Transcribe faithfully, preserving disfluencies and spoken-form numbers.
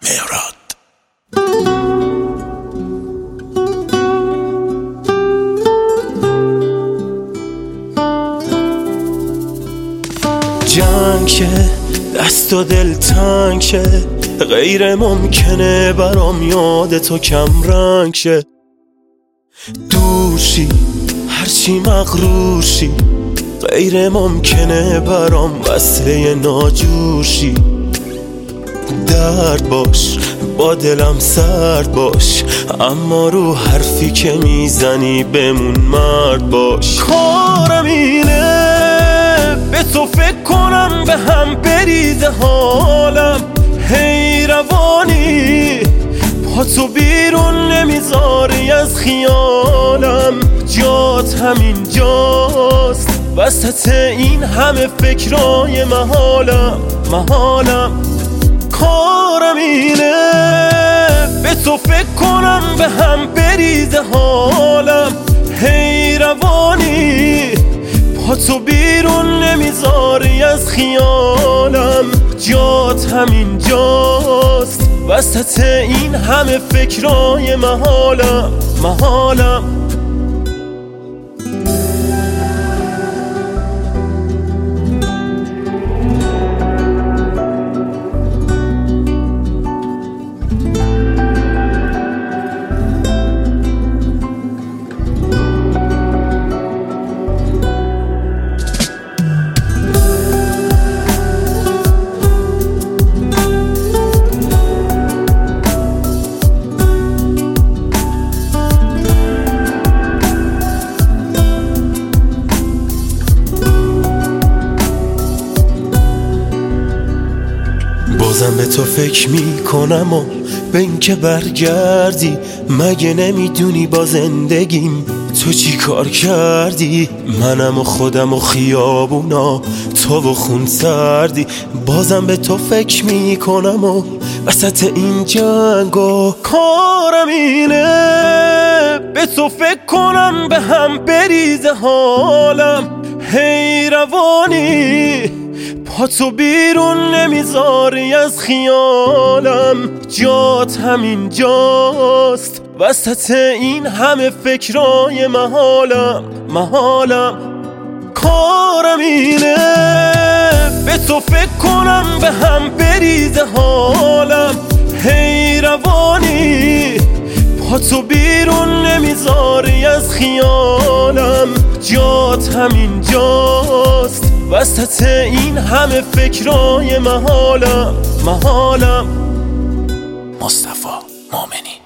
مهراد. جنگ شه دست و دل تنگ شه، غیر ممکنه برام یاد تو کم رنگ شه. دور شی هرچی مغرور شی، غیر ممکنه برام وصله ناجور شی. درد باش با دلم سرد باش، اما رو حرفی که میزنی بمون مرد باش. کارم اینه به تو فکر کنم، به هم بریزه حالم. هی روانی با تو بیرون نمیذاری از خیالم. جات همین جاست وسط این همه فکرای محالم محالم. کارم اینه به تو فکر کنم، به هم بریزه حالم. هی روانی با تو بیرون نمیذاری از خیالم. جات همین جاست وسط این همه فکرای محالم محالم. بازم به تو فکر میکنم و به این که برگردی. مگه نمیدونی با زندگیم تو چی کار کردی؟ منم و خودم و خیابونا، تو و خون سردی. بازم به تو فکر میکنم و وسط این جنگو. کارم اینه به تو فکر کنم، به هم بریزه حالم. هی روانی با تو بیرون نمیذاری از خیالم. جات همین جاست وسط این همه فکرای محالم محالم. کارم اینه به تو فکر کنم، به هم بریزه حالم. هی روانی با تو بیرون نمیذاری از خیالم. جات همین جاست وسط این همه فکرای محالم محالم. مصطفی مومنی.